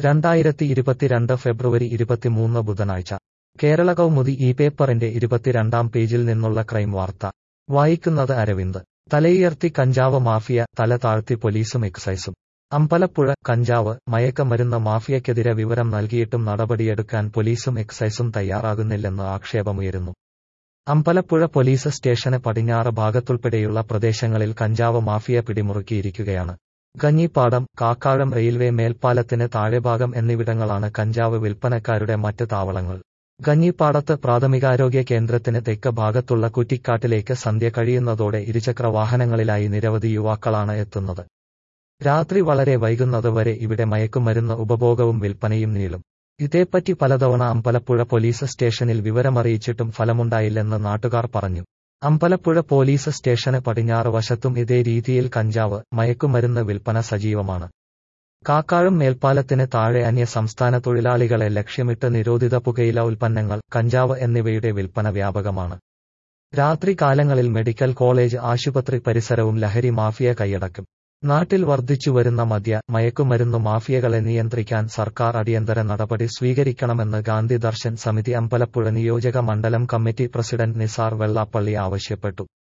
2022 ഫെബ്രുവരി 23 ബുധനാഴ്ച കേരള കൗമുദി ഈ പേപ്പറിന്റെ 22-ാം പേജിൽ നിന്നുള്ള ക്രൈം വാർത്ത. വായിക്കുന്നത് അരവിന്ദ്. തലയുയർത്തി കഞ്ചാവ് മാഫിയ, തല താഴ്ത്തി പോലീസും എക്സൈസും. അമ്പലപ്പുഴ. കഞ്ചാവ്, മയക്കമരുന്ന് മാഫിയക്കെതിരെ വിവരം നൽകിയിട്ടും നടപടിയെടുക്കാൻ പോലീസും എക്സൈസും തയ്യാറാകുന്നില്ലെന്ന് ആക്ഷേപമുയരുന്നു. അമ്പലപ്പുഴ പോലീസ് സ്റ്റേഷന് പടിഞ്ഞാറ് ഭാഗത്തുൾപ്പെടെയുള്ള പ്രദേശങ്ങളിൽ കഞ്ചാവ് മാഫിയ പിടിമുറുക്കിയിരിക്കുകയാണ്. കഞ്ഞിപ്പാടം, കാക്കാഴം റെയിൽവേ മേൽപ്പാലത്തിന് താഴെഭാഗം എന്നിവിടങ്ങളാണ് കഞ്ചാവ് വിൽപ്പനക്കാരുടെ മറ്റ് താവളങ്ങൾ. കഞ്ഞിപ്പാടത്ത് പ്രാഥമികാരോഗ്യ കേന്ദ്രത്തിന് തെക്ക് ഭാഗത്തുള്ള കുറ്റിക്കാട്ടിലേക്ക് സന്ധ്യ കഴിയുന്നതോടെ ഇരുചക്ര വാഹനങ്ങളിലായി നിരവധി യുവാക്കളാണ് എത്തുന്നത്. രാത്രി വളരെ വൈകുന്നത് വരെ ഇവിടെ മയക്കുമരുന്ന് ഉപഭോഗവും വിൽപ്പനയും നീളും. ഇതേപ്പറ്റി പലതവണ അമ്പലപ്പുഴ പോലീസ് സ്റ്റേഷനിൽ വിവരമറിയിച്ചിട്ടും ഫലമുണ്ടായില്ലെന്ന് നാട്ടുകാർ പറഞ്ഞു. അമ്പലപ്പുഴ പോലീസ് സ്റ്റേഷന് പടിഞ്ഞാറ് വശത്തും ഇതേ രീതിയിൽ കഞ്ചാവ്, മയക്കുമരുന്ന് വിൽപ്പന സജീവമാണ്. കാക്കാഴം മേൽപ്പാലത്തിന് താഴെ അന്യ സംസ്ഥാന തൊഴിലാളികളെ ലക്ഷ്യമിട്ട് നിരോധിത പുകയില ഉൽപ്പന്നങ്ങൾ, കഞ്ചാവ് എന്നിവയുടെ വിൽപ്പന വ്യാപകമാണ്. രാത്രി കാലങ്ങളിൽ മെഡിക്കൽ കോളേജ് ആശുപത്രി പരിസരവും ലഹരി മാഫിയ കൈയടക്കും. നാട്ടിൽ വർദ്ധിച്ചുവരുന്ന മയക്കുമരുന്നു മാഫിയകളെ നിയന്ത്രിക്കാൻ സർക്കാർ അടിയന്തര നടപടി സ്വീകരിക്കണമെന്ന് ഗാന്ധി ദർശൻ സമിതി അമ്പലപ്പുഴ നിയോജക മണ്ഡലം കമ്മിറ്റി പ്രസിഡന്റ് നിസാർ വെള്ളാപ്പള്ളി ആവശ്യപ്പെട്ടു.